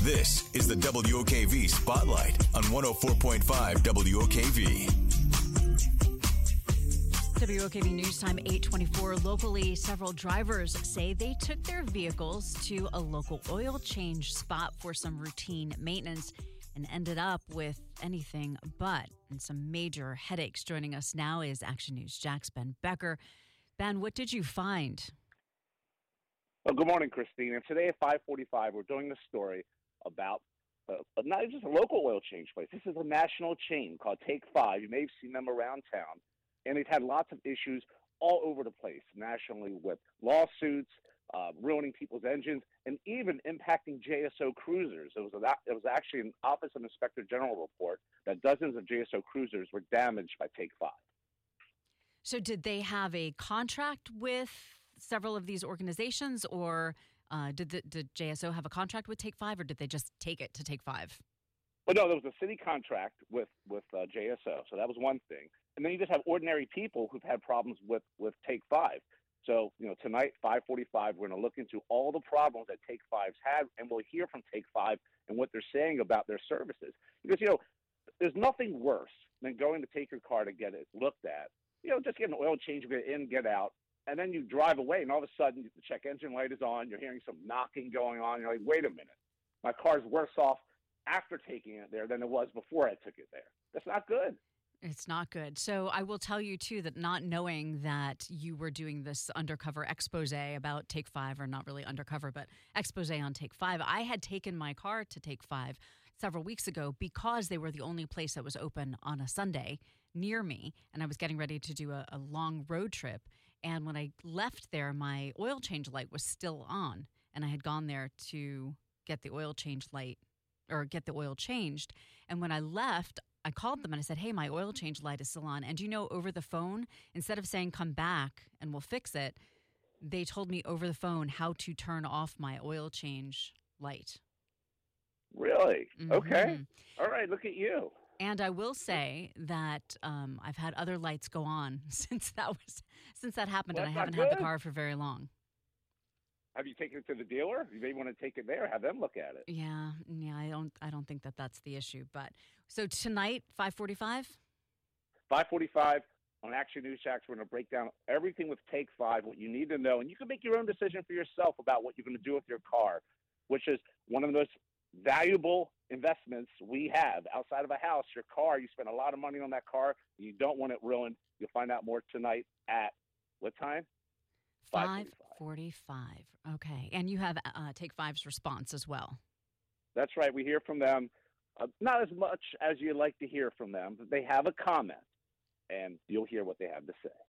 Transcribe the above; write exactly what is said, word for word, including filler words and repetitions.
This is the W O K V Spotlight on one oh four point five W O K V. W O K V News Time eight twenty-four. Locally, several drivers say they took their vehicles to a local oil change spot for some routine maintenance and ended up with anything but and some major headaches. Joining us now is Action News Jack's Ben Becker. Ben, what did you find? Well, good morning, Christine. And today at five forty-five, we're doing a story about uh, not just a local oil change place. This is a national chain called Take Five. You may have seen them around town. And they've had lots of issues all over the place nationally with lawsuits, uh, ruining people's engines, and even impacting J S O cruisers. It was, a, it was actually an Office of Inspector General report that dozens of J S O cruisers were damaged by Take Five. So did they have a contract with several of these organizations, or uh, did, the, did J S O have a contract with Take Five, or did they just take it to Take Five? Well, no, there was a city contract with, with uh, J S O, so that was one thing. And then you just have ordinary people who've had problems with, with Take Five. So, you know, tonight, five forty-five, we're going to look into all the problems that Take Five's had, and we'll hear from Take Five and what they're saying about their services. Because, you know, there's nothing worse than going to take your car to get it looked at. You know, just get an oil change, get in, get out, and then you drive away, and all of a sudden the check engine light is on, you're hearing some knocking going on, you're like, wait a minute, my car's worse off after taking it there than it was before I took it there. That's not good. It's not good. So I will tell you, too, that not knowing that you were doing this undercover expose about Take Five, or not really undercover, but expose on Take Five, I had taken my car to Take Five several weeks ago because they were the only place that was open on a Sunday near me, and I was getting ready to do a, a long road trip. And when I left there, my oil change light was still on, and I had gone there to get the oil change light or get the oil changed. And when I left, I called them and I said, hey, my oil change light is still on. And you know, over the phone, instead of saying come back and we'll fix it, they told me over the phone how to turn off my oil change light. Really? Mm-hmm. Okay. All right. Look at you. And I will say that um, I've had other lights go on since that was since that happened, Well, and I that's haven't not had the good. car for very long. Have you taken it to the dealer? You may want to take it there, have them look at it. Yeah, yeah. I don't, I don't think that that's the issue. But so tonight, five forty-five. five forty-five on Action News Jacks. We're going to break down everything with Take Five, what you need to know, and you can make your own decision for yourself about what you're going to do with your car, which is one of the most valuable investments we have outside of a house. Your car, you spend a lot of money on that car. You don't want it ruined. You'll find out more tonight at what time? five forty-five. Okay. And you have uh, Take Five's response as well. That's right. We hear from them. Uh, not as much as you like to hear from them, but they have a comment, and you'll hear what they have to say.